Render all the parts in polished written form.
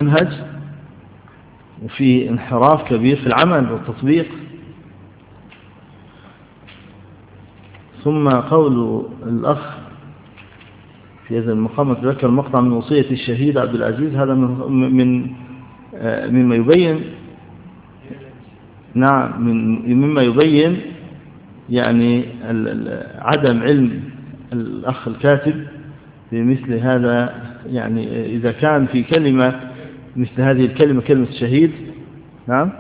المنهج وفي انحراف كبير في العمل والتطبيق. ثم قول الأخ في هذا المقام تذكر مقطع من وصية الشهيد عبد العزيز، هذا مما يبين مما يبين يعني عدم علم الأخ الكاتب بمثل هذا. يعني إذا كان في كلمة مثل هذه الكلمة كلمة الشهيد، نعم،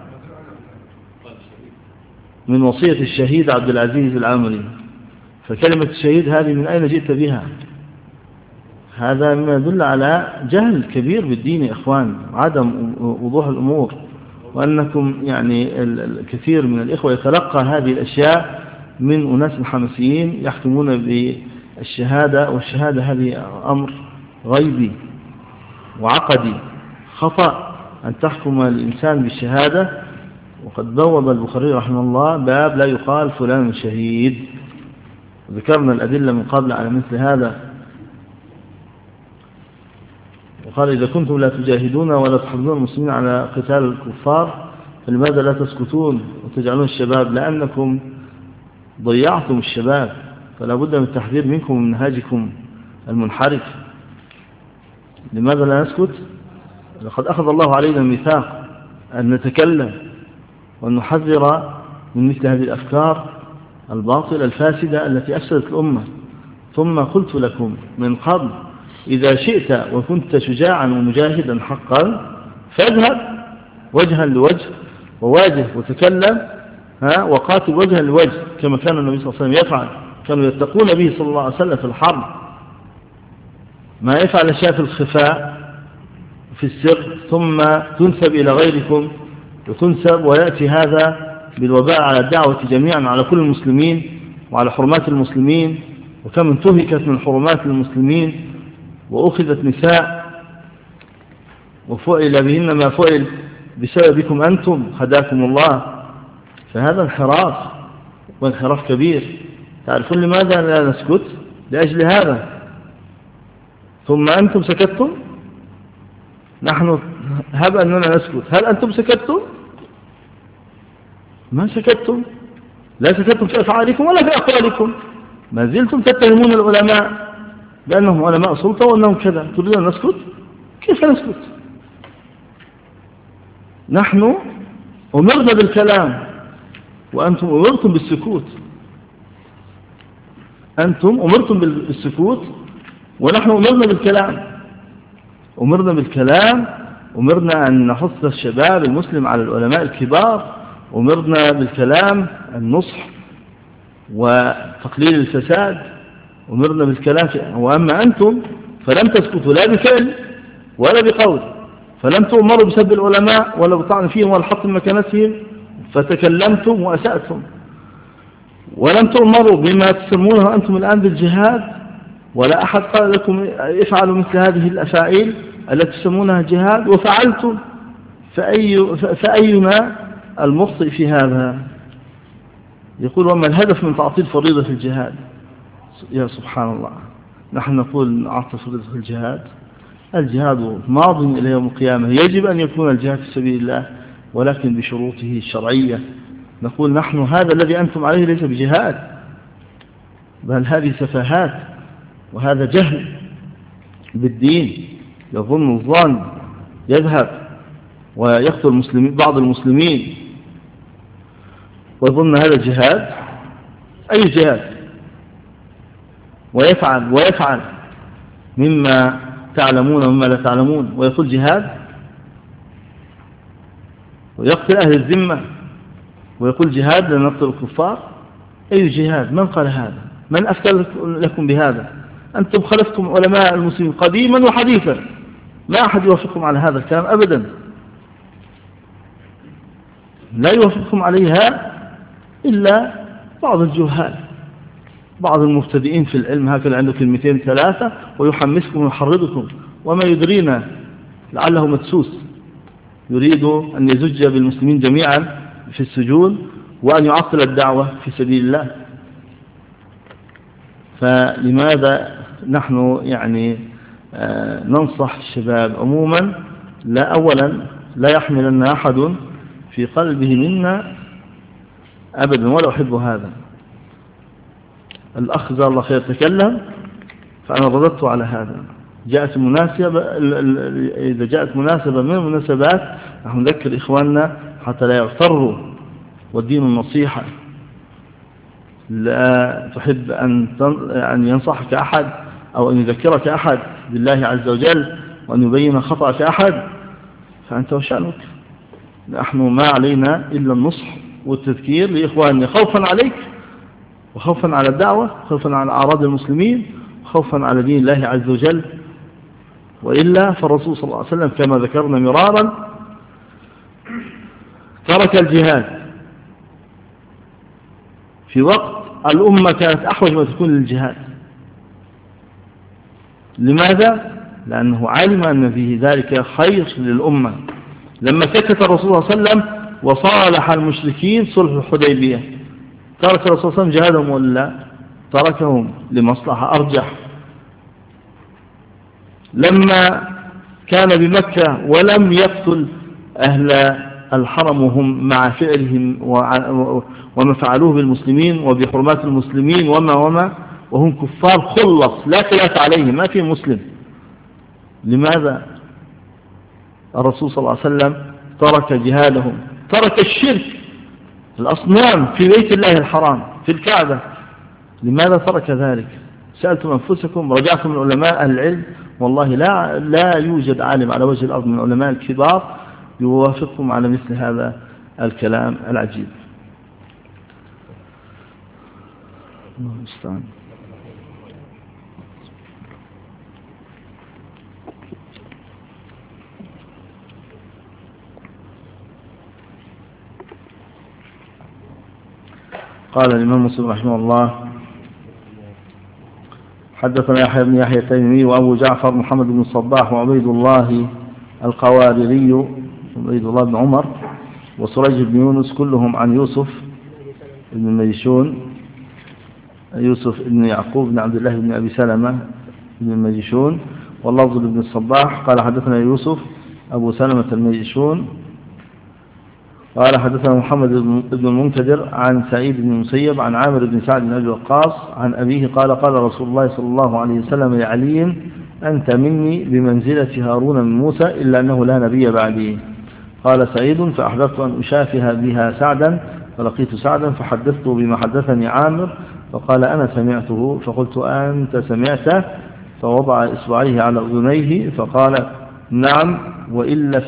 من وصية الشهيد عبد العزيز العامري، فكلمة الشهيد هذه من أين جئت بها؟ هذا مما يدل على جهل كبير بالدين يا إخوان، عدم وضوح الأمور، وأنكم يعني الكثير من الإخوة يتلقى هذه الأشياء من أناس حماسيين يحكمون بالشهادة، والشهادة هذه أمر غيبي وعقدي، خطأ أن تحكم الإنسان بالشهادة. وقد بوب البخاري رحمه الله باب لا يقال فلان شهيد، ذكرنا الأدلة من قبل على مثل هذا. وقال إذا كنتم لا تجاهدون ولا تحضرون المسلمين على قتال الكفار فلماذا لا تسكتون وتجعلون الشباب؟ لأنكم ضيعتم الشباب، فلا بد من التحذير منكم ومن منهاجكم المنحرف. لماذا لا نسكت؟ لقد أخذ الله علينا الميثاق أن نتكلم وأن نحذر من مثل هذه الأفكار الباطلة الفاسدة التي أفسدت الأمة. ثم قلت لكم من قبل إذا شئت وكنت شجاعا ومجاهدا حقا فاذهب وجها لوجه وواجه وتكلم وقاتل وجها لوجه كما كان النبي صلى الله عليه وسلم يفعل. كانوا يتقون به صلى الله عليه وسلم في الحرب، ما يفعل أشياء في الخفاء في السر ثم تنسب إلى غيركم وتنسب، ويأتي هذا بالوباء على الدعوة جميعا على كل المسلمين وعلى حرمات المسلمين. وكم انتهكت من حرمات المسلمين وأخذت نساء وفعل بهن ما فعل بسببكم أنتم خداكم الله. فهذا انحراف وانحراف كبير. تعرفون لماذا لا نسكت؟ لأجل هذا. ثم أنتم سكتتم، نحن هب أننا نسكت، هل أنتم سكتتم؟ ما سكتتم، لا سكتتم في أفعالكم ولا في أقوالكم، ما زلتم تتهمون العلماء بأنهم علماء سلطة وأنهم كذا. تريدون أن نسكت؟ كيف نسكت؟ نحن أمرنا بالكلام وأنتم أمرتم بالسكوت. أنتم أمرتم بالسكوت ونحن أمرنا بالكلام. أمرنا بالكلام، أمرنا أن نحث الشباب المسلم على العلماء الكبار، أمرنا بالكلام النصح وتقليل الفساد، أمرنا بالكلام. وأما أنتم فلم تسكتوا لا بفعل ولا بقول، فلم تؤمروا بسب العلماء ولا بطعن فيهم ولا حط مكانتهم، فتكلمتم وأسأتم. ولم تؤمروا بما تسمونه أنتم الآن بالجهاد، ولا أحد قال لكم افعلوا مثل هذه الأفاعيل التي تسمونها جهاد وفعلتم. فأينا المخطئ في هذا؟ يقول وما الهدف من تعطيل فريضة الجهاد؟ يا سبحان الله، نحن نقول نعطل فريضة الجهاد. الجهاد ماض إلى يوم القيامة، يجب أن يكون الجهاد في سبيل الله ولكن بشروطه الشرعية. نقول نحن هذا الذي أنتم عليه ليس بجهاد، بل هذه سفاهات وهذا جهل بالدين. يظن الظن يذهب ويقتل بعض المسلمين ويظن هذا جهاد. أي جهاد؟ ويفعل مما تعلمون ومما لا تعلمون ويقول جهاد، ويقتل أهل الذمة ويقول جهاد لنقتل الكفار. أي جهاد؟ من قال هذا؟ من أفتى لكم بهذا؟ أنتم خلفتم علماء المسلمين قديما وحديثا، ما أحد يوافقكم على هذا الكلام أبدا، لا يوافقكم عليها إلا بعض الجهال، بعض المبتدئين في العلم، هكذا عنده كلمتين ثلاثة ويحمسكم ويحرضكم، وما يدرينا لعله مدسوس يريد أن يزج بالمسلمين جميعا في السجون وأن يعطل الدعوة في سبيل الله. فلماذا نحن يعني ننصح الشباب عموما لا أولا لا يحملن أحد في قلبه منا أبدا، ولا أحب هذا. الأخ جزاه الله خير تكلم، فأنا رددت على هذا. جاءت مناسبة، إذا جاءت مناسبة من المناسبات نحن نذكر إخواننا حتى لا يغتروا، والدين النصيحة. لا تحب أن ينصحك أحد أو أن يذكرك أحد بالله عز وجل وأن يبين خطأك أحد، فأنت وشأنك. نحن ما علينا إلا النصح والتذكير لإخواننا، خوفا عليك وخوفا على الدعوة، خوفا على أعراض المسلمين، خوفا على دين الله عز وجل. وإلا فالرسول صلى الله عليه وسلم كما ذكرنا مرارا ترك الجهاد في وقت الأمة كانت أحوج ما تكون للجهاد. لماذا؟ لأنه علم أن فيه ذلك خير للأمة. لما سكت الرسول صلى الله عليه وسلم وصالح المشركين صلح الحديبية، ترك الرسول صلى الله عليه وسلم جهادهم ولا تركهم لمصلحة أرجح؟ لما كان بمكة ولم يقتل أهل الحرم وهم مع فعلهم وما فعلوه بالمسلمين وبحرمات المسلمين وما وهم كفار خلص لا خلاف عليهم، ما في مسلم. لماذا الرسول صلى الله عليه وسلم ترك جهادهم؟ ترك الشرك، الأصنام في بيت الله الحرام في الكعبة. لماذا ترك ذلك؟ سألتم أنفسكم؟ رجعتم من علماء أهل العلم؟ والله لا يوجد عالم على وجه الأرض من علماء الكبار يوافقكم على مثل هذا الكلام العجيب. الله المستعان. قال الإمام مسلم رحمه الله: حدثنا يحيى بن يحيى التيمي وأبو جعفر محمد بن الصباح وعبيد الله القواريري عبيد الله بن عمر وسريج بن يونس كلهم عن يوسف بن ميشون، يوسف بن يعقوب بن عبد الله بن أبي سلمة بن الميشون، واللفظ بن الصباح قال حدثنا يوسف أبو سلمة الميشون قال حدثنا محمد بن المنكدر عن سعيد بن المسيب عن عامر بن سعد بن أبي وقاص عن أبيه قال قال رسول الله صلى الله عليه وسلم لعلي: أنت مني بمنزلة هارون من موسى إلا أنه لا نبي بعدي. قال سعيد: فأحببت أن أشافه بها سعدا، فلقيت سعدا فحدثته بما حدثني عامر، فقال: أنا سمعته. فقلت: أنت سمعته؟ فوضع إصبعيه على أذنيه فقال: نعم، وإلا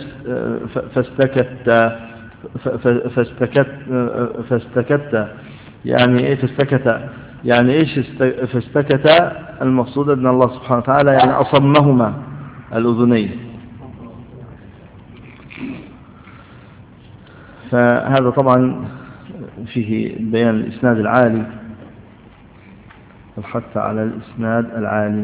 فاستكت. يعني إيه فاستكت؟ يعني إيش فاستكت؟ المقصود أن الله سبحانه وتعالى يعني أصمهما الأذنين. فهذا طبعا فيه بيان الإسناد العالي، الحث على الإسناد العالي.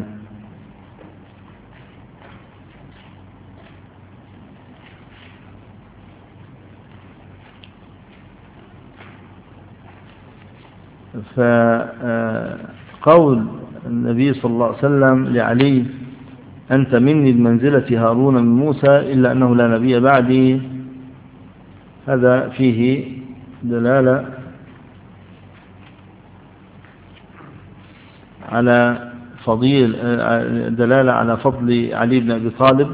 فقول النبي صلى الله عليه وسلم لعلي: أنت مني بمنزلة هارون من موسى إلا أنه لا نبي بعدي، هذا فيه دلالة على فضل علي بن أبي طالب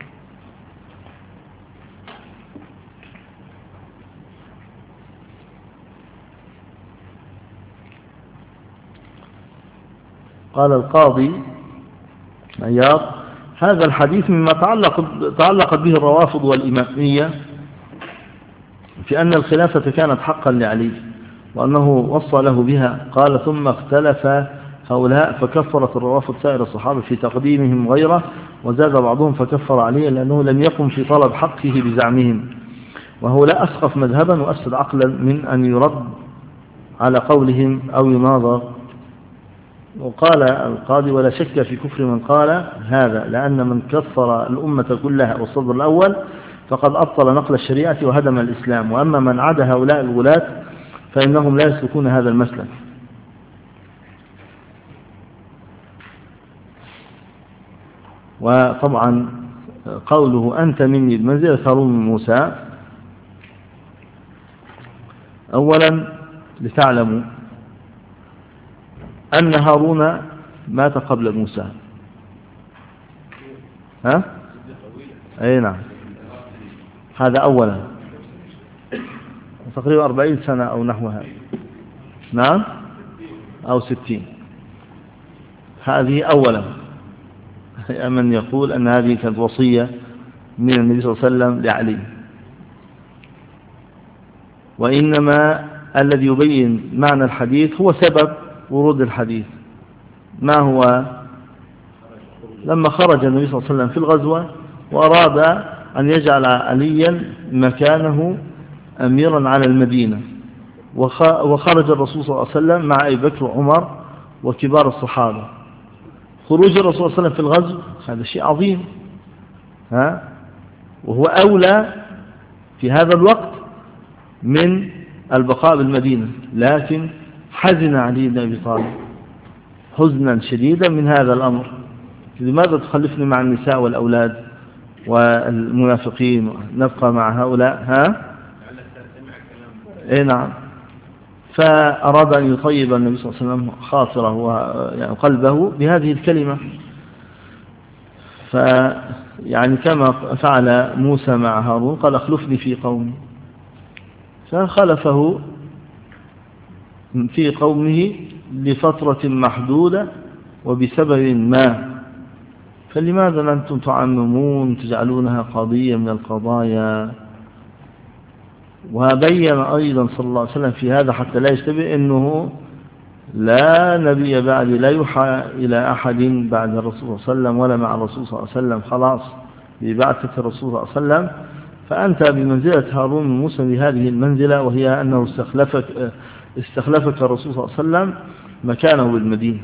قال القاضي عياض: هذا الحديث مما تعلقت به الروافض والإمامية في أن الخلافة كانت حقا لعلي وأنه وصى له بها. قال: ثم اختلف هؤلاء فكفرت الروافض سائر الصحابة في تقديمهم غيره، وزاد بعضهم فكفر عليه لأنه لم يقم في طلب حقه بزعمهم، وهؤلاء أسقف مذهبا وأسد عقلا من أن يرد على قولهم أو يناظر. وقال القاضي: ولا شك في كفر من قال هذا، لأن من كفر الأمة كلها والصدر الأول فقد أبطل نقل الشريعة وهدم الإسلام، وأما من عدا هؤلاء الغلاة فإنهم لا يسلكون هذا المسلك. وطبعا قوله أنت مني بمنزلة هارون من موسى، أولا لتعلموا أن هارون مات قبل موسى. ها؟ أي نعم، هذا أولا، تقريبا 40 سنة أو نحوها، نعم، أو 60. هذه أولا، من يقول أن هذه كانت وصية من النبي صلى الله عليه وسلم لعلي. وإنما الذي يبين معنى الحديث هو سبب ورود الحديث. ما هو؟ لما خرج النبي صلى الله عليه وسلم في الغزوة وأراد أن يجعل عليا مكانه أميرا على المدينة، وخرج الرسول صلى الله عليه وسلم مع أبي بكر وعمر وكبار الصحابة. خروج الرسول صلى الله عليه وسلم في الغزو هذا شيء عظيم، وهو أولى في هذا الوقت من البقاء بالمدينة، لكن حزن علي بن أبي طالب حزنا شديدا من هذا الأمر. لماذا تخلفني مع النساء والأولاد والمنافقين، نبقى مع هؤلاء؟ إيه نعم. فأراد أن يطيب النبي صلى الله عليه وسلم خاطره وقلبه بهذه الكلمة، فيعني كما فعل موسى مع هارون، قال اخلفني في قومي، فخلفه في قومه لفترة محدودة وبسبب ما. فلماذا أنتم تعممون تجعلونها قضية من القضايا؟ وبين أيضا صلى الله عليه وسلم في هذا حتى لا يشتبه أنه لا نبي بعد، لا يوحى إلى أحد بعد الرسول صلى الله عليه وسلم ولا مع الرسول صلى الله عليه وسلم، خلاص ببعثة الرسول صلى الله عليه وسلم. فأنت بمنزلة هارون من موسى بهذه المنزلة، وهي أنه استخلفك الرسول صلى الله عليه وسلم مكانه بالمدينة.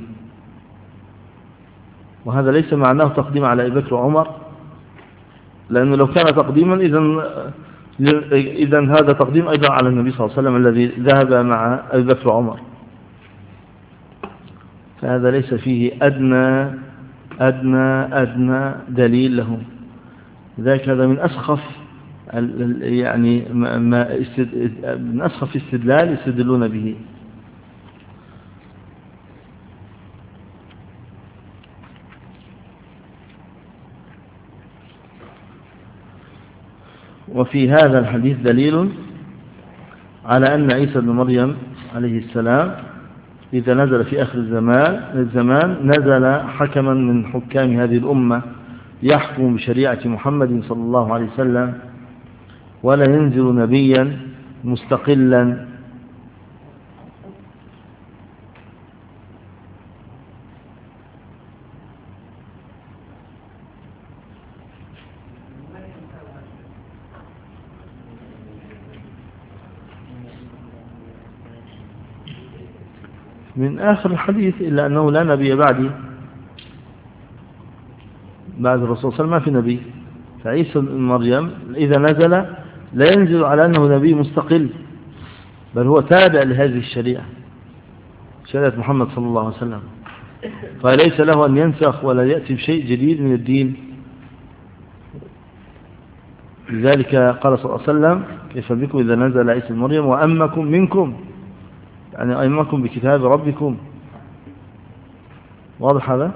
وهذا ليس معناه تقديم على أبي بكر وعمر، لأنه لو كان تقديما إذن هذا تقديم أيضا على النبي صلى الله عليه وسلم الذي ذهب مع أبي بكر وعمر. فهذا ليس فيه أدنى دليل له. لذلك هذا من أسخف يعني من أسخف استدلال يستدلون به. وفي هذا الحديث دليل على أن عيسى بن مريم عليه السلام إذا نزل في آخر الزمان نزل حكما من حكام هذه الأمة يحكم بشريعة محمد صلى الله عليه وسلم، ولا ينزل نبيا مستقلا من آخر الحديث، إلا أنه لا نبي بعد الرسول صلى الله عليه وسلم، ما في نبي. فعيسى بن مريم إذا نزل لا ينزل على أنه نبي مستقل، بل هو تابع لهذه الشريعة، شريعة محمد صلى الله عليه وسلم، فليس له أن ينسخ ولا يأتي بشيء جديد من الدين. لذلك قال صلى الله عليه وسلم كيف بكم إذا نزل عيسى بن مريم وأمكم منكم، يعني أئمكم بكتاب ربكم. واضح هذا؟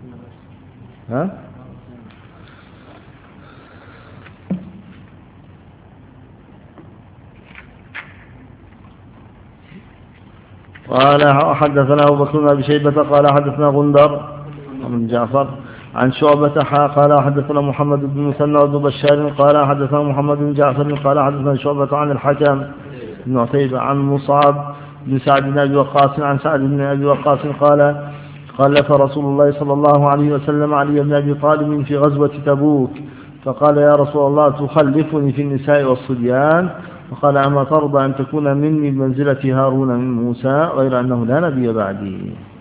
قال حدثنا أبو بكر بن أبي شيبة قال حدثنا غندر بن جعفر عن شعبة قال حدثنا محمد بن مثنى وابن بشار قال حدثنا محمد بن جعفر قال حدثنا شعبة عن الحكم بن عتيبة عن مصعب بن سعد بن أبي وقاص عن سعد بن أبي وقاص قال خلف رسول الله صلى الله عليه وسلم علي بن أبي طالب في غزوة تبوك، فقال يا رسول الله تخلفني في النساء والصبيان؟ فقال أما ترضى أن تكون مني بمنزلة هارون من موسى غير أنه لا نبي بعدي.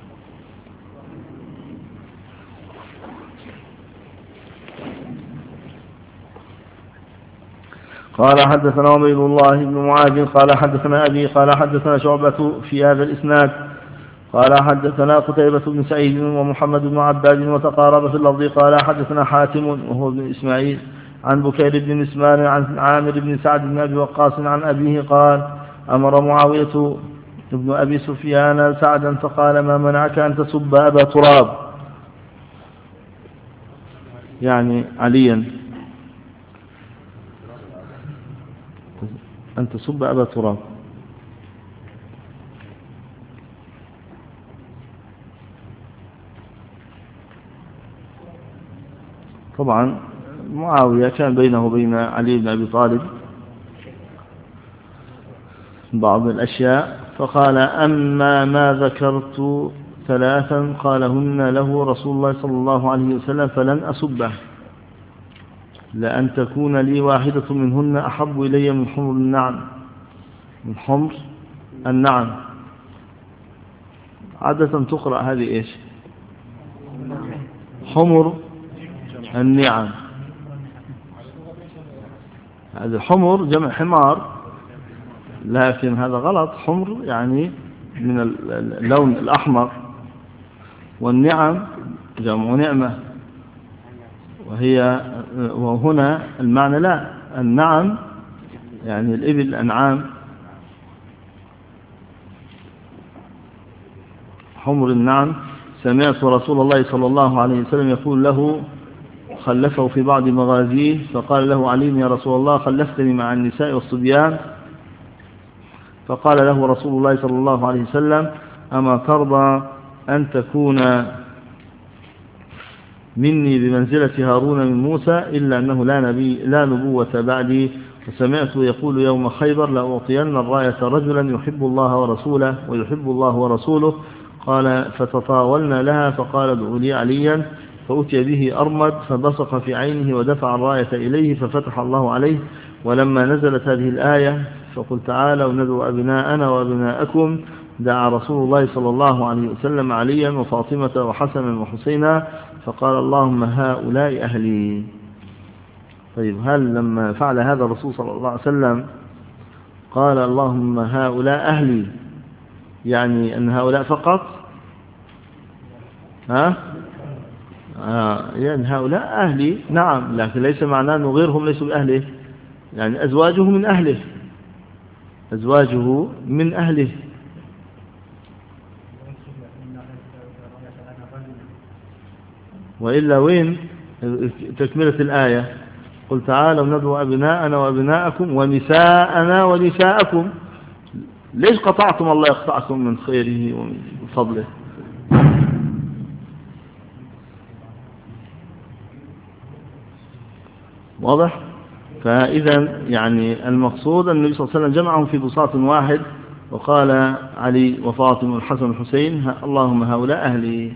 قال حدثنا عبيد الله بن معاذ قال حدثنا أبي قال حدثنا شعبة في هذا الإسناد قال حدثنا قتيبة بن سعيد ومحمد بن عباد وتقارب في اللفظ. قال حدثنا حاتم وهو بن إسماعيل عن بكير بن مسمار عن عامر بن سعد بن أبي وقاص عن أبيه قال أمر معاوية ابن أبي سفيان سعدا فقال ما منعك أن تسب أبا تراب، يعني عليا، أن تسب أبا تراب. طبعا معاوية كان بينه وبين علي بن أبي طالب بعض الأشياء، فقال أما ما ذكرت ثلاثا قالهن له رسول الله صلى الله عليه وسلم فلن أسبه، لأن تكون لي واحدة منهن أحب إلي من حمر النعم. من حمر النعم عادة تقرأ هذه إيش؟ حمر النعم. هذا الحمر جمع حمار، لكن هذا غلط. حمر يعني من اللون الأحمر، والنعم جمع نعمة، وهنا المعنى لا، النعم يعني الإبل الأنعام. حمر النعم. سمعت رسول الله صلى الله عليه وسلم يقول له، خلفه في بعض مغازيه، فقال له علي يا رسول الله خلفتني مع النساء والصبيان، فقال له رسول الله صلى الله عليه وسلم أما ترضى أن تكون مني بمنزلة هارون من موسى إلا أنه لا نبوة بعدي. وسمعت يقول يوم خيبر لأعطين الراية رجلا يحب الله ورسوله ويحب الله ورسوله. قال فتطاولنا لها، فقال ادعوا لي عليا، فأتي به أرمد فبصق في عينه ودفع الراية إليه ففتح الله عليه. ولما نزلت هذه الآية فقل تعالوا ندعو أبناءنا وأبناءكم، دعا رسول الله صلى الله عليه وسلم عليا وفاطمة وحسنا وحسينا، فقال اللهم هؤلاء أهلي. طيب، هل لما فعل هذا الرسول صلى الله عليه وسلم قال اللهم هؤلاء أهلي يعني أن هؤلاء فقط؟ يعني هؤلاء أهلي نعم، لكن ليس معناه أنه غيرهم ليسوا بأهله، يعني أزواجه من أهله، أزواجه من أهله. وإلا وين تكملة الآية؟ قل تعالوا ندعو أبناءنا وأبناءكم ونساءنا ونساءكم. ليش قطعتم الله يقطعكم من خيره ومن فضله؟ واضح؟ فإذا يعني المقصود أن النبي صلى الله عليه وسلم جمعهم في بساط واحد، وقال علي وفاطمة والحسن والحسين اللهم هؤلاء أهلي،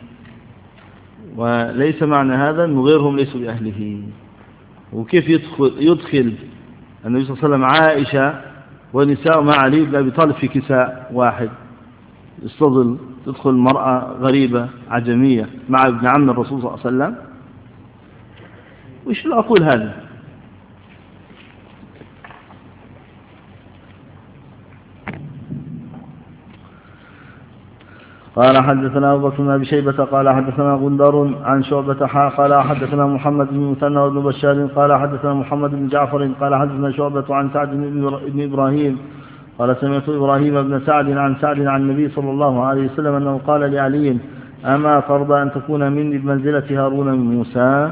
وليس معنى هذا أن غيرهم ليسوا بأهله. وكيف يدخل النبي صلى الله عليه وسلم عائشة ونساء مع علي بن أبي طالب في كساء واحد؟ يستظل تدخل مرأة غريبة عجمية مع ابن عم الرسول صلى الله عليه وسلم؟ وإيش أقول هذا؟ قال حدثنا أبو بكر بن أبي شيبة قال حدثنا غندر عن شعبة قال حدثنا محمد بن مثنى وابن بشار قال حدثنا محمد بن جعفر قال حدثنا شعبة عن سعد بن إبراهيم قال سمعت إبراهيم بن سعد عن النبي صلى الله عليه وسلم أنه قال لعلي أما ترضى أن تكون مني بمنزلة هارون من موسى؟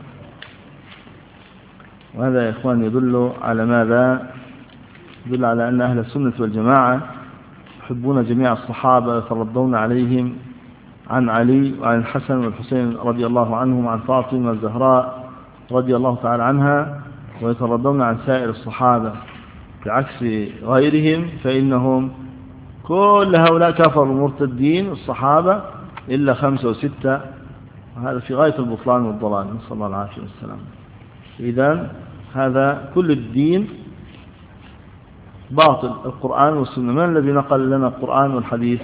وهذا يا إخوان يدل على ماذا؟ يدل على أن أهل السنة والجماعة يحبون جميع الصحابة يترضون عليهم، عن علي وعن الحسن والحسين رضي الله عنهم، عن فاطمة الزهراء رضي الله تعالى عنها، ويترضون عن سائر الصحابة، بعكس غيرهم فإنهم كل هؤلاء كفروا مرتدين الصحابة إلا 5 و6، وهذا في غاية البطلان والضلال، نسأل الله العافية والسلام. إذن هذا كل الدين باطل، القرآن والسنة. من الذي نقل لنا القرآن والحديث؟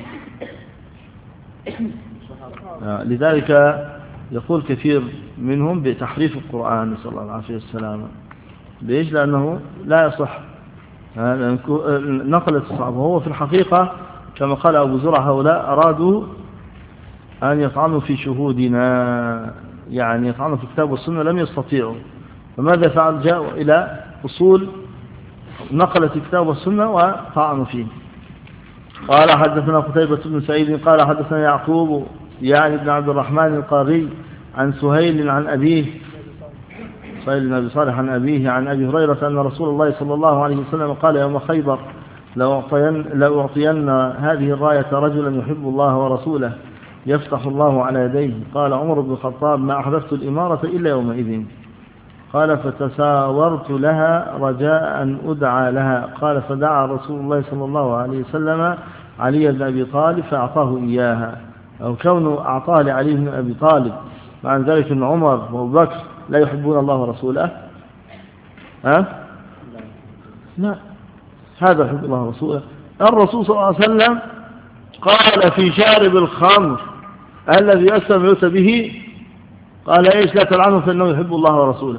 لذلك يقول كثير منهم بتحريف القرآن، نسأل الله العافية والسلام. ليش؟ لأنه لا يصح نقل الصحابة، وهو في الحقيقة كما قال أبو زرع هؤلاء أرادوا أن يطعنوا في شهودنا، يعني يطعنوا في الكتاب والسنة، لم يستطيعوا. فماذا فعل؟ جاءوا إلى أصول نقلت الكتاب والسنة وطعنوا فيه. قال حدثنا قتيبة بن سعيد قال حدثنا يعقوب يعني بن عبد الرحمن القاري عن سهيل عن أبيه، سهيل بن أبي صالح عن أبيه عن أبي هريرة أن رسول الله صلى الله عليه وسلم قال يوم خيبر لأعطين هذه الراية رجلا يحب الله ورسوله يفتح الله على يديه. قال عمر بن الخطاب ما أحببت الإمارة إلا يومئذ. قال فتساورت لها رجاء أن أدعى لها. قال فدعا رسول الله صلى الله عليه وسلم علي بن أبي طالب فأعطاه إياها، أو كونه أعطاه لعلي بن أبي طالب مع ذلك أن عمر وأبو بكر لا يحبون الله ورسوله؟ لا، هذا يحب الله ورسوله. الرسول صلى الله عليه وسلم قال في شارب الخمر الذي يستمعت به قال إيش؟ لا تلعنه فإنه يحب الله ورسوله.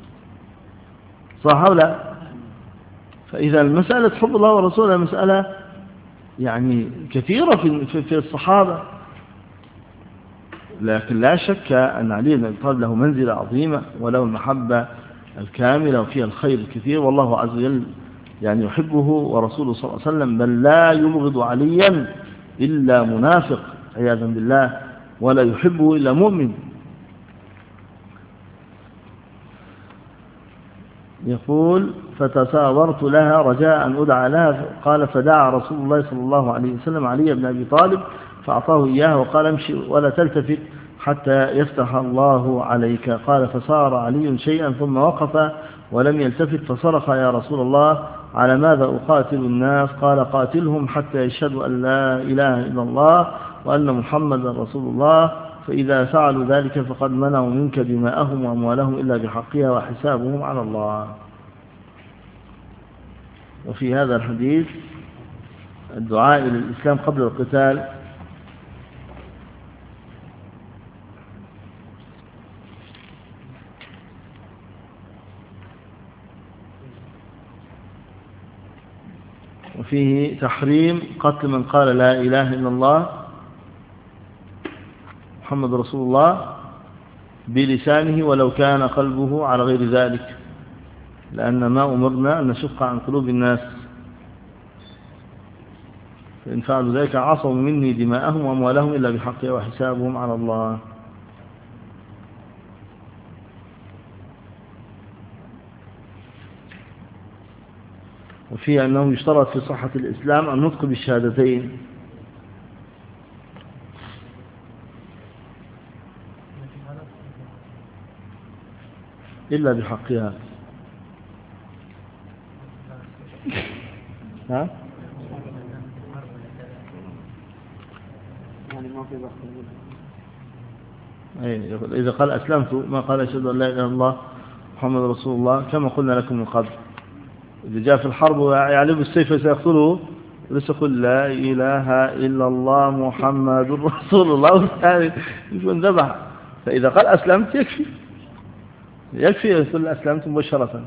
صح ولا؟ فإذا المسألة حب الله ورسوله مسألة يعني كثيرة في الصحابة، لكن لا شك أن علي بن أبي طالب له منزلة عظيمة وله المحبة الكاملة وفيها الخير الكثير، والله عز وجل يعني يحبه ورسوله صلى الله عليه وسلم، بل لا يبغض عليا إلا منافق عياذا بالله، ولا يحبه إلا مؤمن. يقول فتساورت لها رجاء أن أدعى لها. قال فدعا رسول الله صلى الله عليه وسلم علي بن أبي طالب فأعطاه إياها وقال امشي ولا تلتفت حتى يفتح الله عليك. قال فصار علي شيئا ثم وقف ولم يلتفت فصرخ يا رسول الله على ماذا أقاتل الناس؟ قال قاتلهم حتى يشهدوا أن لا إله إلا الله وأن محمد رسول الله، فإذا فعلوا ذلك فقد منعوا منك دماءهم وأموالهم إلا بحقها وحسابهم على الله. وفي هذا الحديث الدعاء إلى الإسلام قبل القتال. وفيه تحريم قتل من قال لا إله إلا الله محمد رسول الله بلسانه ولو كان قلبه على غير ذلك، لأن ما أمرنا أن نشق عن قلوب الناس، فإن فعلوا ذلك عصوا مني دماءهم وأموالهم إلا بحقها وحسابهم على الله. وفيه أنه يشترط في صحة الإسلام النطق بالشهادتين إلا بحقها. ها؟ يعني ما في بحث. إذا قال أسلمت ما قال أشهد أن لا إله إلا الله محمد رسول الله كما قلنا لكم من قبل. إذا جاء في الحرب ويعلم السيف سيقتله ليس يقول لا إله إلا الله محمد رسول الله والثاني يكون ذبح. فإذا قال أسلمت يكفي يقول أسلمت مباشرة.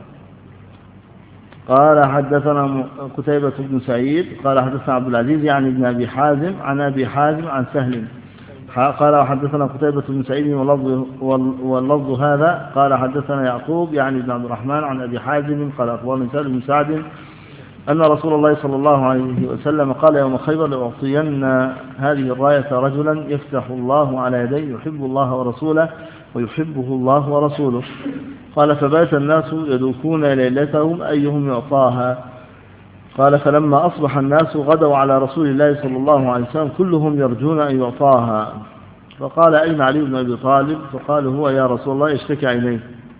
قال حدثنا قتيبة بن سعيد قال حدثنا عبد العزيز يعني ابن أبي حازم عن أبي حازم عن سهل قال حدثنا قتيبة بن سعيد واللفظ هذا. قال حدثنا يعقوب يعني ابن عبد الرحمن عن أبي حازم قال أخبرني سهل بن سعد أن رسول الله صلى الله عليه وسلم قال يوم خيبر لأعطين هذه الراية رجلا يفتح الله على يديه يحب الله ورسوله ويحبه الله ورسوله. قال فبات الناس يدوكون ليلتهم أيهم يعطاها. قال فلما أصبح الناس غدوا على رسول الله صلى الله عليه وسلم كلهم يرجون أن يعطاها. فقال أين علي بن أبي طالب؟ فقال هو يا رسول الله يشتكي عينيه.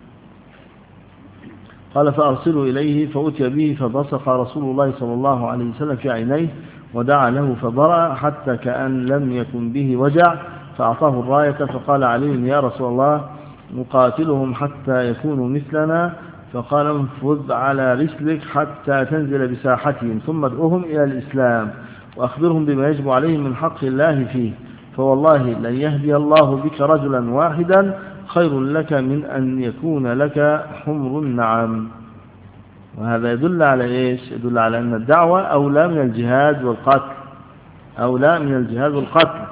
قال فأرسلوا إليه فأتي به فبصق رسول الله صلى الله عليه وسلم في عينيه ودعا له فبرأ حتى كأن لم يكن به وجع، فأعطاه الراية. فقال علي يا رسول الله نقاتلهم حتى يكونوا مثلنا. فقال انفذ على رسلك حتى تنزل بساحتهم ثم ادعوهم إلى الإسلام وأخبرهم بما يجب عليهم من حق الله فيه، فوالله لن يهدي الله بك رجلا واحدا خير لك من أن يكون لك حمر النعم. وهذا يدل على إيش؟ يدل على أن الدعوة أولى من الجهاد والقتل، أولى من الجهاد والقتل.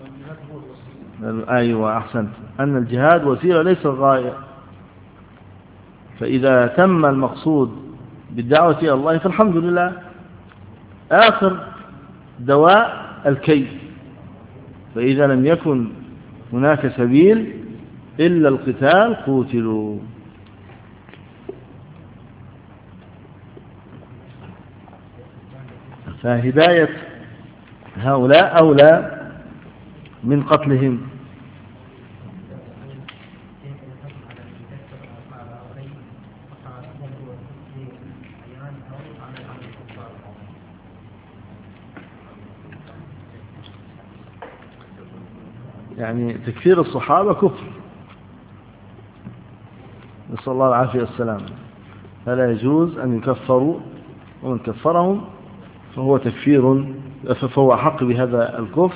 أيوة أحسنت، أن الجهاد وسيلة ليس غاية. فإذا تم المقصود بالدعوة إلى الله فالحمد لله. آخر دواء الكيد. فإذا لم يكن هناك سبيل إلا القتال قوتلوا. فهداية هؤلاء أولى من قتلهم. يعني تكفير الصحابة كفر، نسأل الله العافية والسلام، فلا يجوز أن يكفروا، ومن كفرهم فهو تكفير، فهو حق بهذا الكفر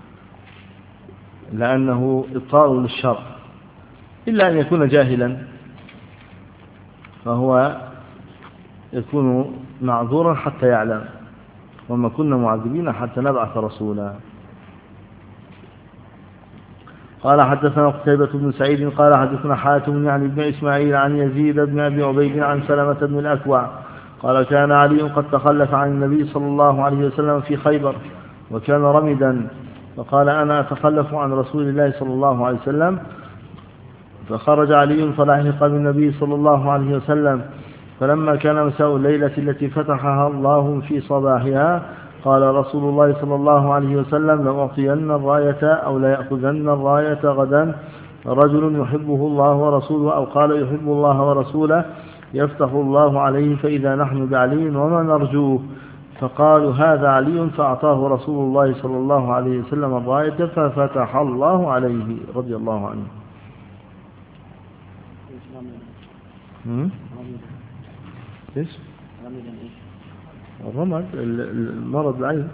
لأنه إبطال للشرع، إلا أن يكون جاهلا فهو يكون معذورا حتى يعلم، وما كنا معذبين حتى نبعث رسولا. قال حدثنا قتيبة بن سعيد قال حدثنا حاتم يعني بن إسماعيل عن يزيد بن أبي عبيد عن سلمة بن الأكوع قال كان علي قد تخلف عن النبي صلى الله عليه وسلم في خيبر وكان رمدا، فقال أنا أتخلف عن رسول الله صلى الله عليه وسلم، فخرج علي فلحق بالنبي صلى الله عليه وسلم، فلما كان مساء الليلة التي فتحها الله في صباحها قال رسول الله صلى الله عليه وسلم لأعطين الراية أو ليأخذن الراية غدا رجل يحبه الله ورسوله، أو قال يحب الله ورسوله يفتح الله عليه فإذا نحن بعلي وما نرجوه، فقالوا هذا علي، فأعطاه رسول الله صلى الله عليه وسلم الراية ففتح الله عليه رضي الله عنه. ايش الرمد؟ المرض العين.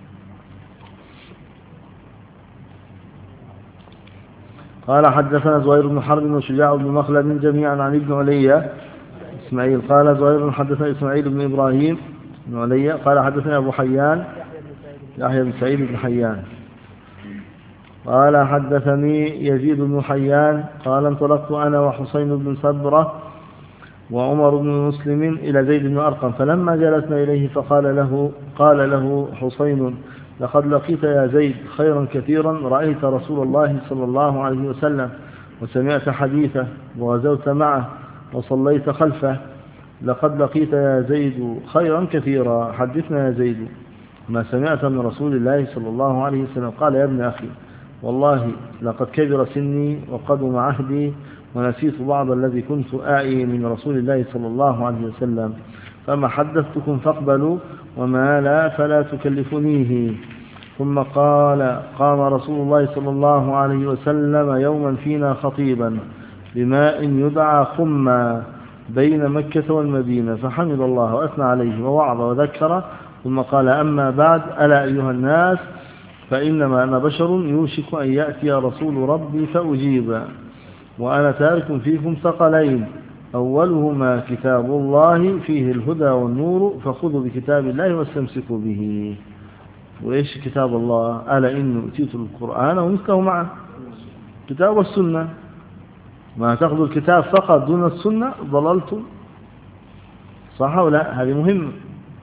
قال حدثنا زهير بن حرب وشجاع بن مخلد جميعا عن ابن علي إسماعيل قال زهير حدثنا إسماعيل بن إبراهيم بن علي قال حدثنا أبو حيان يحيى بن سعيد بن حيان قال حدثني يزيد بن حيان قال انطلقت أنا وحسين بن صبرة وعمر بن مسلم إلى زيد بن أرقم، فلما جلسنا إليه قال له حسين لقد لقيت يا زيد خيرا كثيرا، رأيت رسول الله صلى الله عليه وسلم وسمعت حديثه وغزوت معه وصليت خلفه، لقد لقيت يا زيد خيرا كثيرا، حدثنا يا زيد ما سمعت من رسول الله صلى الله عليه وسلم. قال يا ابن أخي والله لقد كبر سني وقدم عهدي ونسيت بعض الذي كنت أعي من رسول الله صلى الله عليه وسلم، فما حدثتكم فاقبلوا وما لا فلا تكلفنيه. ثم قال قام رسول الله صلى الله عليه وسلم يوما فينا خطيبا بماء يدعى خما بين مكة والمدينة، فحمد الله وأثنى عليه ووعظ وذكر، ثم قال أما بعد ألا أيها الناس فإنما أنا بشر يوشك أن يأتي رسول ربي فأجيب، وأنا تارك فيكم ثقلين أولهما كتاب الله فيه الهدى والنور، فخذوا بكتاب الله واستمسكوا به. وإيش كتاب الله؟ ألا إن أتيت القرآن ومثله معه، كتاب والسنة، ما تأخذوا الكتاب فقط دون السنة ضللتم، صح ولا؟ هذه مهمة.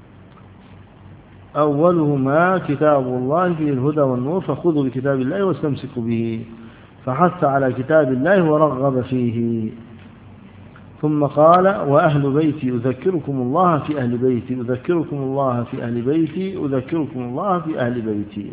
أولهما كتاب الله فيه الهدى والنور، فخذوا بكتاب الله واستمسكوا به، فحث على كتاب الله ورغب فيه. ثم قال وأهل بيتي أذكركم الله في أهل بيتي، أذكركم الله في أهل بيتي، أذكركم الله في أهل بيتي.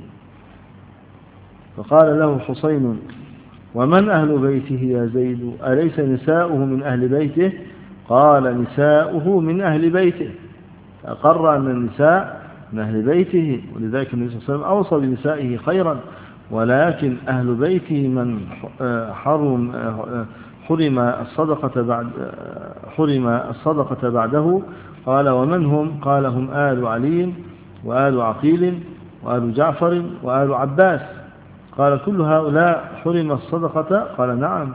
فقال له حسين ومن أهل بيته يا زيد؟ أليس نساؤه من أهل بيته؟ قال نساؤه من أهل بيته، فأقر أن النساء من أهل بيته، ولذلك النبي صلى الله عليه وسلم أوصى بنسائه خيرا، ولكن أهل بيته من حرم الصدقة بعده. قال ومن هم؟ قال هم آل علي وآل عقيل وآل جعفر وآل عباس. قال كل هؤلاء حرم الصدقة؟ قال نعم.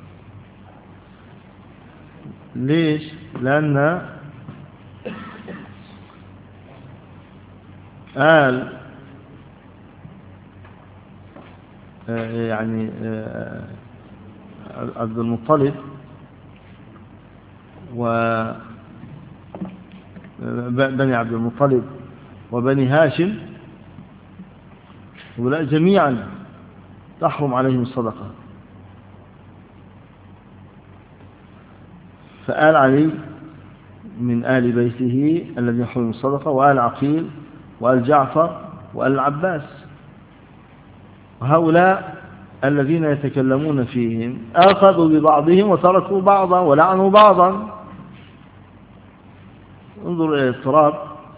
ليش؟ لأن آل يعني عبد المطلب وبني عبد المطلب وبني هاشم هؤلاء جميعا تحرم عليهم الصدقة. فآل علي من آل بيته الذي يحرم الصدقة، وآل عقيل وآل جعفر وآل العباس، وهؤلاء الذين يتكلمون فيهم أخذوا ببعضهم وتركوا بعضا ولعنوا بعضا. انظر إلى الاضطراب.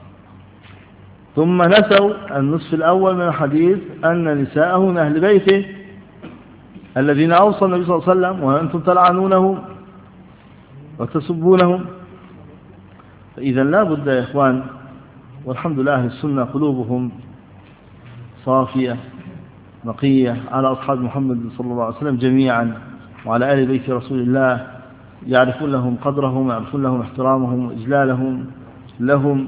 ثم نسوا النصف الأول من الحديث أن نساءه من أهل بيته الذين أوصى النبي صلى الله عليه وسلم وأنتم تلعنونهم وتسبونهم. فإذا لا بد يا إخوان، والحمد لله أهل السنة قلوبهم صافية نقية على أصحاب محمد صلى الله عليه وسلم جميعا وعلى آل بيت رسول الله، يعرفون لهم قدرهم ويعرفون لهم احترامهم وإجلالهم لهم،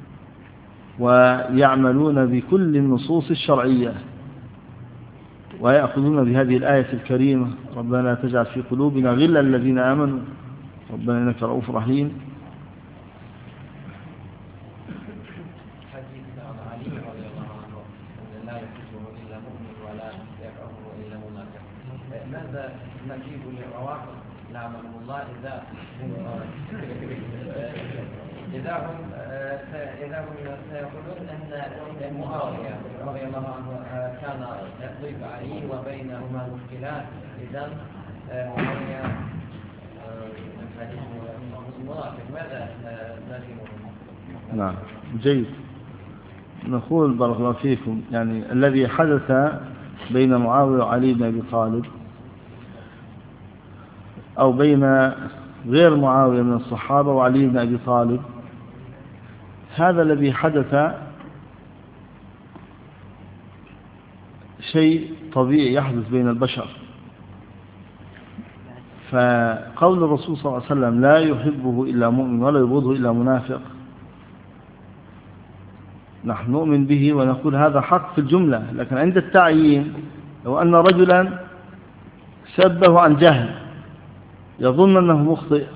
ويعملون بكل النصوص الشرعية، ويأخذون بهذه الآية الكريمة: ربنا لا تجعل في قلوبنا غلا الذين آمنوا ربنا إنك رؤوف رحيم. ماذا نجيب للروافض لعنهم الله إذا هم سيقولون أن معاوية رضي الله عنه كان ضيف علي وبينهما مشكلات، إذا معاوية منافق، ماذا نجيبهم؟ نعم جيد. نقول بارك الله فيكم، يعني الذي حدث بين معاوية وعلي بن أبي طالب أو بين غير معاوية من الصحابة وعلي بن أبي طالب، هذا الذي حدث شيء طبيعي يحدث بين البشر. فقول الرسول صلى الله عليه وسلم لا يحبه إلا مؤمن ولا يبغضه إلا منافق، نحن نؤمن به ونقول هذا حق في الجملة، لكن عند التعيين لو أن رجلا سبه عن جهل يظن أنه مخطئ،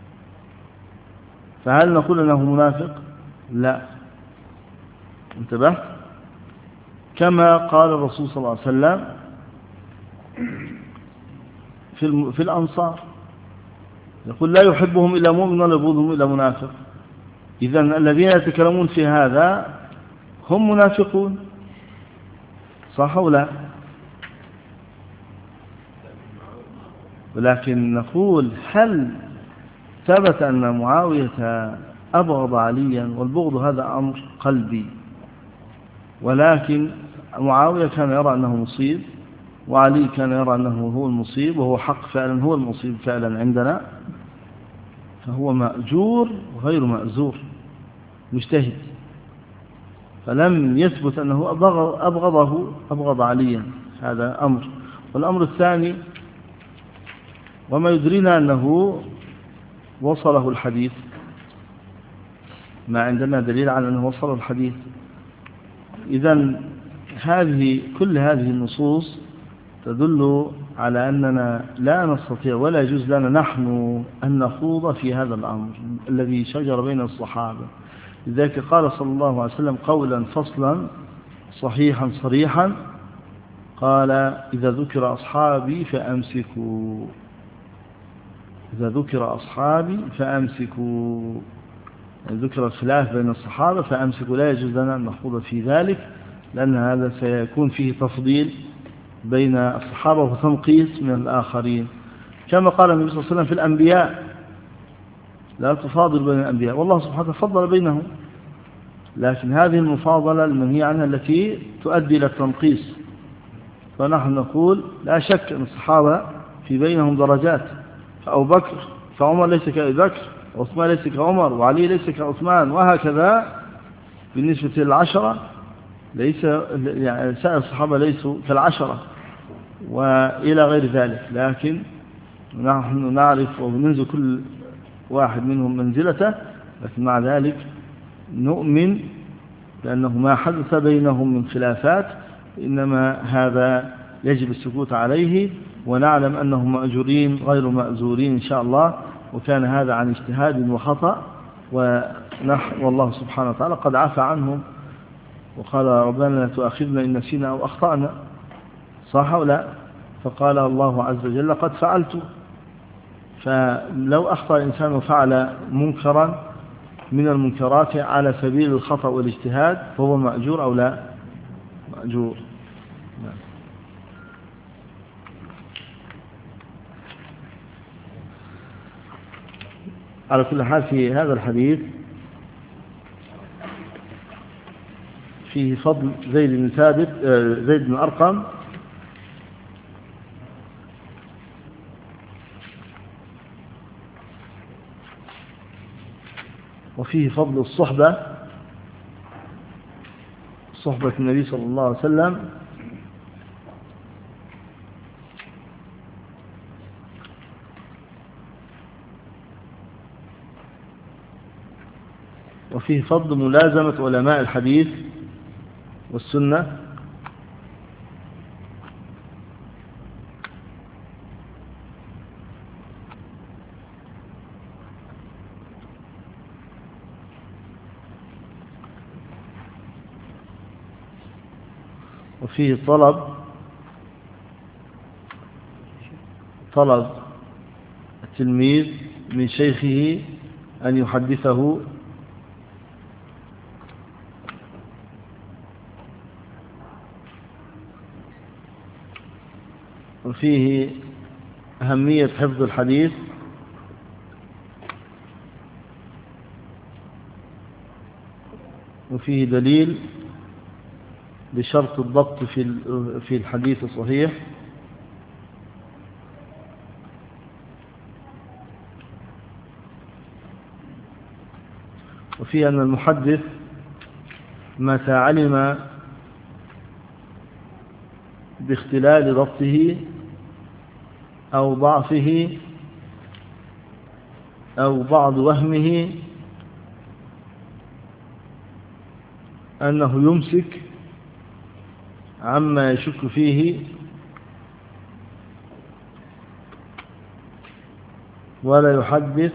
فهل نقول أنه منافق؟ لا. انتبهت؟ كما قال الرسول صلى الله عليه وسلم في الأنصار، يقول لا يحبهم إلا مؤمن ولا يبغضهم إلا منافق. إذن الذين يتكلمون في هذا هم منافقون، صح أو لا؟ ولكن نقول هل ثبت أن معاوية أبغض عليا؟ والبغض هذا أمر قلبي، ولكن معاوية كان يرى أنه مصيب وعلي كان يرى أنه هو المصيب، وهو حق فعلا، هو المصيب فعلا عندنا، فهو مأجور وغير مأزور مجتهد. فلم يثبت أنه أبغض عليا، هذا أمر. والأمر الثاني، وما يدرينا أنه وصله الحديث، ما عندنا دليل على أنه وصله الحديث. إذن كل هذه النصوص تدل على أننا لا نستطيع ولا يجوز لنا نحن أن نخوض في هذا الأمر الذي شجر بين الصحابة. لذلك قال صلى الله عليه وسلم قولا فصلا صحيحا صريحا، قال إذا ذكر أصحابي فأمسكوا، إذا ذكر أصحابي فأمسكوا، ذكر الخلاف بين الصحابة فأمسكوا، لا يجوز لنا أن نخوض في ذلك، لأن هذا سيكون فيه تفضيل بين الصحابة وتنقيص من الآخرين. كما قال النبي صلى الله عليه وسلم في الأنبياء لا تفاضل بين الأنبياء، والله سبحانه فضل بينهم، لكن هذه المفاضلة المنهي عنها التي تؤدي إلى التنقيص. فنحن نقول لا شك أن الصحابة في بينهم درجات، فأبو بكر فعمر ليس كأبي بكر، وعثمان ليس كعمر، وعلي ليس كعثمان، وهكذا بالنسبة للعشرة ليس، يعني سائر الصحابة ليسوا كالعشرة وإلى غير ذلك. لكن نحن نعرف وننزل كل واحد منهم منزلته، لكن مع ذلك نؤمن لأنه ما حدث بينهم من خلافات إنما هذا يجب السكوت عليه، ونعلم أنهم مأجورين غير مأزورين إن شاء الله، وكان هذا عن اجتهاد وخطأ، والله سبحانه وتعالى قد عفى عنهم، وقال ربنا لا تؤاخذنا إن نسينا أو أخطأنا، صح أو لا؟ فقال الله عز وجل قد فعلت. فلو أخطأ الإنسان وفعل منكرا من المنكرات على سبيل الخطأ والاجتهاد فهو مأجور أو لا؟ مأجور. على كل حال في هذا الحديث فيه فضل زيد بن ثابت، زيد بن أرقم، وفيه فضل صحبة النبي صلى الله عليه وسلم، وفيه فضل ملازمة علماء الحديث والسنة، وفيه طلب التلميذ من شيخه أن يحدثه، وفيه أهمية حفظ الحديث، وفيه دليل بشرط الضبط في الحديث الصحيح، وفيه أن المحدث متى علم باختلال ضبطه أو ضعفه أو بعض وهمه أنه يمسك عما يشك فيه ولا يحدث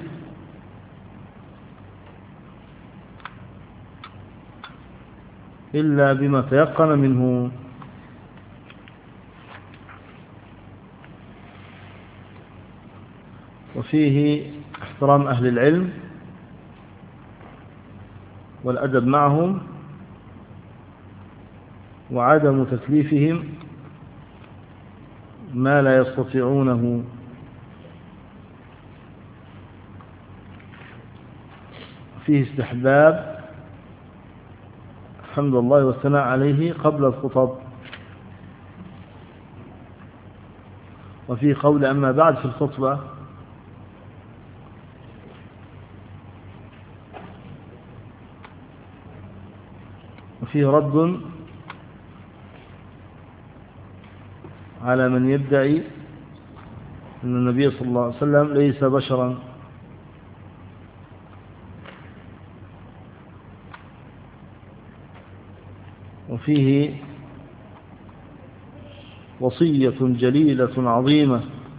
إلا بما تيقن منه. وفيه احترام أهل العلم والأدب معهم، وعدم تكليفهم ما لا يستطيعونه، فيه استحباب حمد الله والثناء عليه قبل الخطب، وفيه قول أما بعد في الخطبة، وفيه رد على من يدعي أن النبي صلى الله عليه وسلم ليس بشرا، وفيه وصية جليلة عظيمة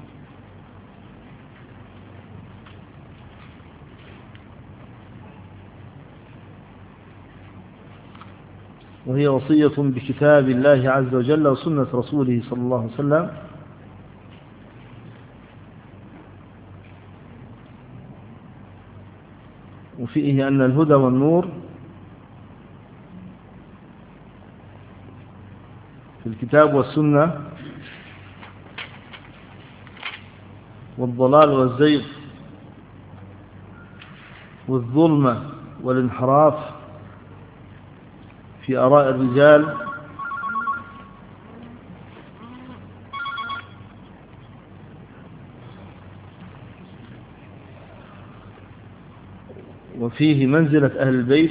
وهي وصية بكتاب الله عز وجل وسنة رسوله صلى الله عليه وسلم، وفيه أن الهدى والنور في الكتاب والسنة، والضلال والزيغ والظلمة والانحراف في آراء الرجال، وفيه منزلة أهل البيت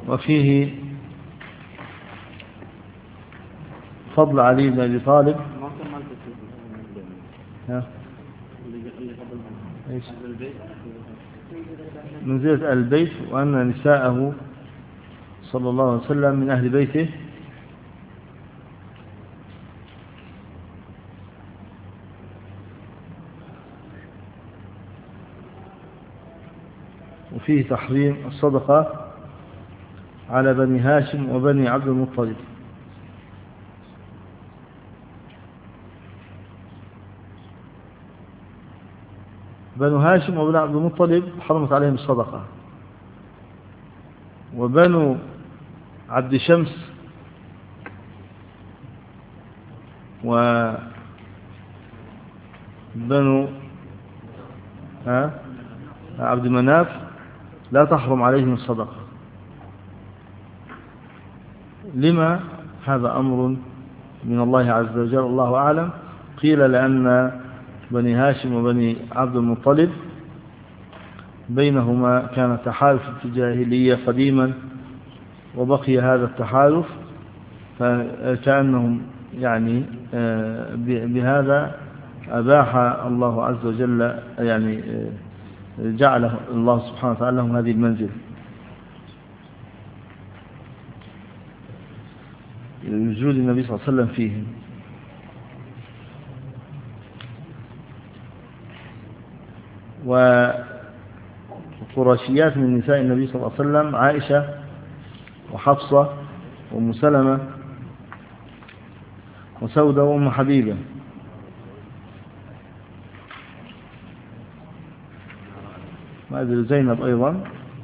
وفيه فضل علي بن أبي طالب. منزلة البيت، وأن نساءه صلى الله عليه وسلم من أهل بيته، وفيه تحريم الصدقة على بني هاشم وبني عبد المطلب. بنو هاشم وبني عبد المطلب حرمت عليهم الصدقة، وبنو عبد شمس وبنو عبد مناف لا تحرم عليهم الصدقة. لما؟ هذا أمر من الله عز وجل، الله أعلم. قيل لأن بني هاشم وبني عبد المطلب بينهما كان تحالف في الجاهلية قديما، وبقي هذا التحالف، فكأنهم يعني بهذا أباح الله عز وجل، يعني جعل الله سبحانه وتعالى لهم هذه المنزل لوجود النبي صلى الله عليه وسلم فيهم. وقرشيات من نساء النبي صلى الله عليه وسلم عائشة وحفصة وأم سلمة وسودة وأم حبيبة. ما أدري زينب أيضا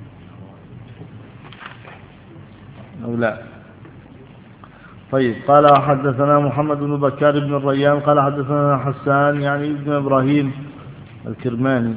أو لا. طيب، قال حدثنا محمد بن بكار بن الريان قال حدثنا حسان يعني ابن إبراهيم الكرماني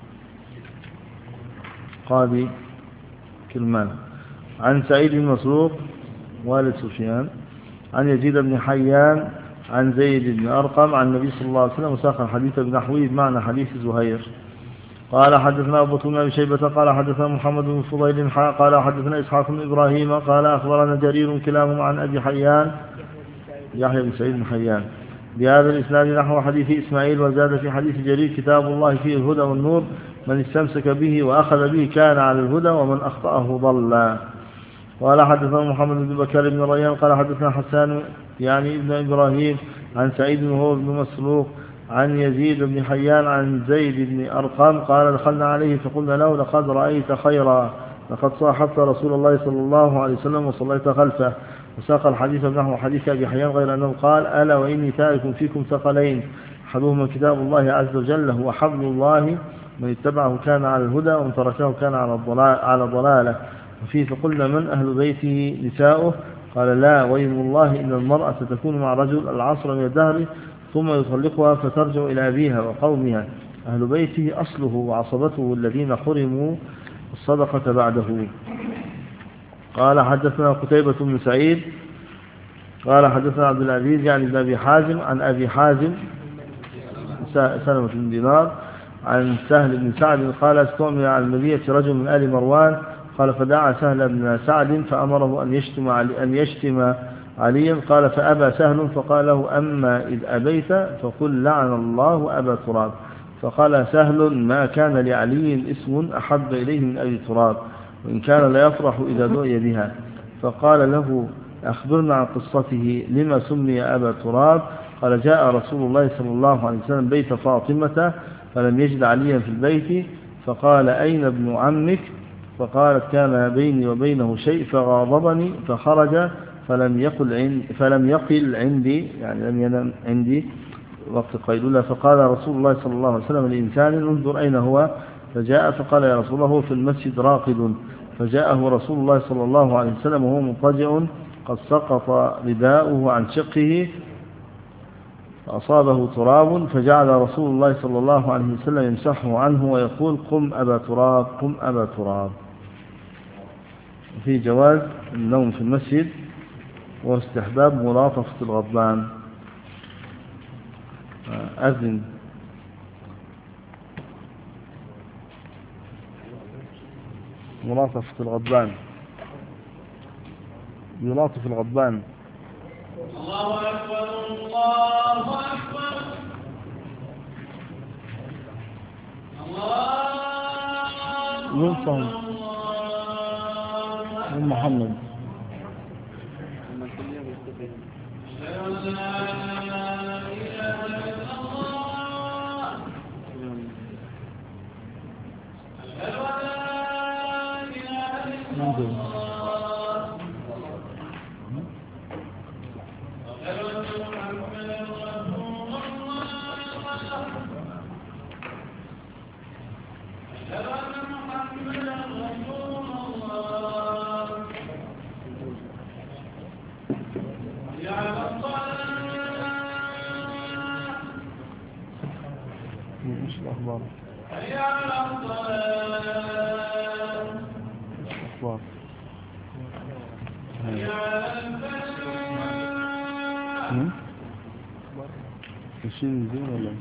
قاضي كرمان، عن سعيد بن مسروق والد سفيان، عن يزيد بن حيان، عن زيد بن أرقم، عن النبي صلى الله عليه وسلم، وساق الحديث بنحوه بمعنى حديث زهير. قال حدثنا أبو بكر بن أبي شيبة قال حدثنا محمد بن فضيل قال حدثنا إسحاق بن إبراهيم قال أخبرنا جرير كلاهما عن أبي حيان يحيى بن سعيد بن حيان بهذا الإسناد نحو حديث إسماعيل، وزاد في حديث جرير كتاب الله فيه الهدى والنور، من استمسك به وأخذ به كان على الهدى، ومن أخطأه ضل. قال حدثنا محمد بن بكر بن ريان قال حدثنا حسان يعني ابن إبراهيم عن سعيد وهو بن مسروق عن يزيد بن حيان عن زيد بن أرقم قال دخلنا عليه فقلنا له لقد رأيت خيرا، لقد صاحبت رسول الله صلى الله عليه وسلم وصليت خلفه، وساق الحديث نحو حديث أبي حيان غير أنه قال ألا وإني تارك فيكم ثقلين، أحدهما كتاب الله عز وجل هو حبل الله، من اتبعه كان على الهدى ومن تركه كان على ضلاله. وفيه فقلنا من أهل بيته نساؤه؟ قال لا ويم الله إن المرأة تكون مع رجل العصر من الدهر ثم يطلقها فترجع إلى أبيها وقومها، أهل بيته أصله وعصبته الذين حرموا الصدقة بعده. قال حدثنا قتيبة بن سعيد قال حدثنا عبد العزيز يعني بن أبي حازم عن أبي حازم سلمة بن دينار عن سهل بن سعد قال استؤمن على المدينة رجل من آل مروان قال فدعا سهل بن سعد فأمره أن يشتم عليا، قال فأبى سهل فقال له أما إذ أبيت فقل لعن الله أبا تراب، فقال سهل ما كان لعلي اسم أحب إليه من أبي تراب وإن كان لا يفرح إذا دعي بها، فقال له أخبرنا عن قصته لما سمي أبا تراب، قال جاء رسول الله صلى الله عليه وسلم بيت فاطمة فلم يجد عليا في البيت، فقال أين ابن عمك؟ فقالت كان بيني وبينه شيء فغاضبني فخرج فلم يقل عندي يعني لم ينم عندي وقت قيلولة، فقال رسول الله صلى الله عليه وسلم لإنسان انظر أين هو؟ فجاء فقال يا رسول الله هو في المسجد راقد، فجاءه رسول الله صلى الله عليه وسلم وهو مضطجع قد سقط رداؤه عن شقه فأصابه تراب، فجعل رسول الله صلى الله عليه وسلم يمسحه عنه ويقول قم أبا تراب قم أبا تراب. في جواز النوم في المسجد واستحباب ملاطفة الغضبان. أذن ملاطفة الغضبان. يلاطف الغضبان. الله أكبر الله أكبر الله أكبر. محمد الأخبار. الشيء زين ولا؟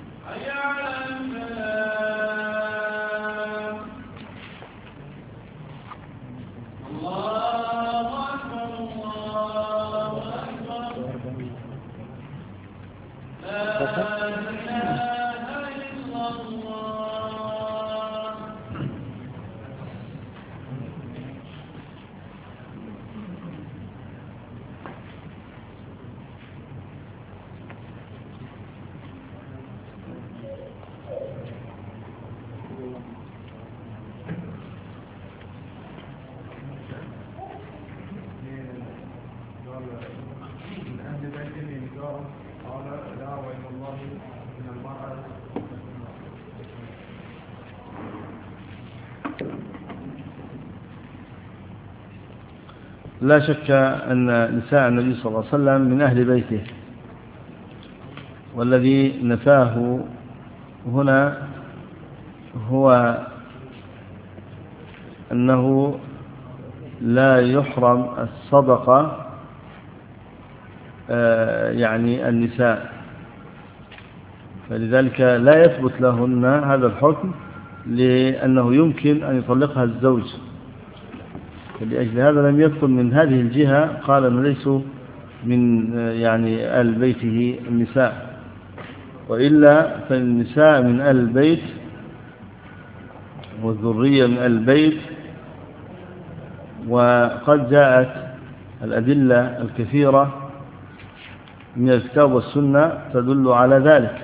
لا شك أن نساء النبي صلى الله عليه وسلم من أهل بيته، والذي نفاه هنا هو أنه لا يحرم الصدقة يعني النساء، فلذلك لا يثبت لهن هذا الحكم، لأنه يمكن أن يطلقها الزوج. فلأجل هذا لم يدخل من هذه الجهة، قال أنه ليسوا من يعني آل بيته النساء، وإلا فالنساء من آل البيت والذرية من آل البيت، وقد جاءت الأدلة الكثيرة من الكتاب والسنة تدل على ذلك.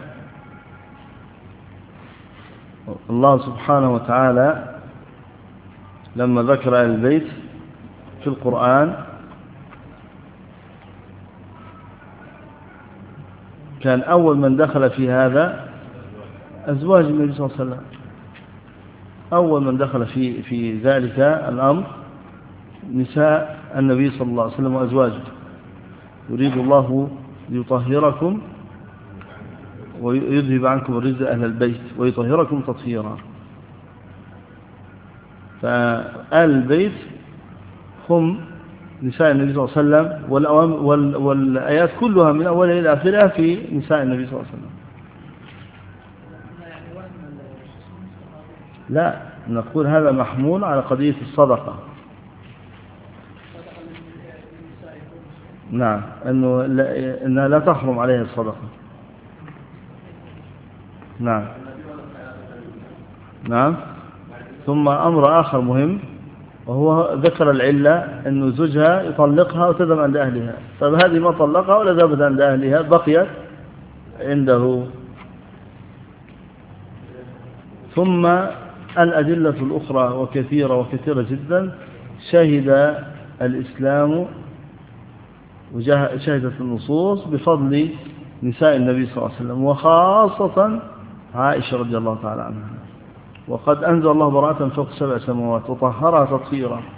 الله سبحانه وتعالى لما ذكر آل البيت في القرآن كان أول من دخل في هذا أزواج النبي صلى الله عليه وسلم، أول من دخل في ذلك الأمر نساء النبي صلى الله عليه وسلم وأزواجه. يريد الله ليطهركم ويذهب عنكم الرجس أهل البيت ويطهركم تطهيرا. فآل البيت هم نساء النبي صلى الله عليه وسلم، والآيات كلها من أولها إلى آخرها في نساء النبي صلى الله عليه وسلم. لا، نقول هذا محمول على قضية الصدقة. نعم، أنها لا تحرم عليها الصدقة. نعم. ثم أمر آخر مهم، وهو ذكر العلة أن زوجها يطلقها وتذهب عند أهلها. طيب هذه ما طلقها ولا ذهبت عند أهلها، بقيت عنده. ثم الأدلة الأخرى وكثيرة جدا شهد الإسلام وشهدت النصوص بفضل نساء النبي صلى الله عليه وسلم، وخاصة عائشة رضي الله تعالى عنها. وقد أنزل الله براءة فوق 7 سماوات وطهرها تطهيرا.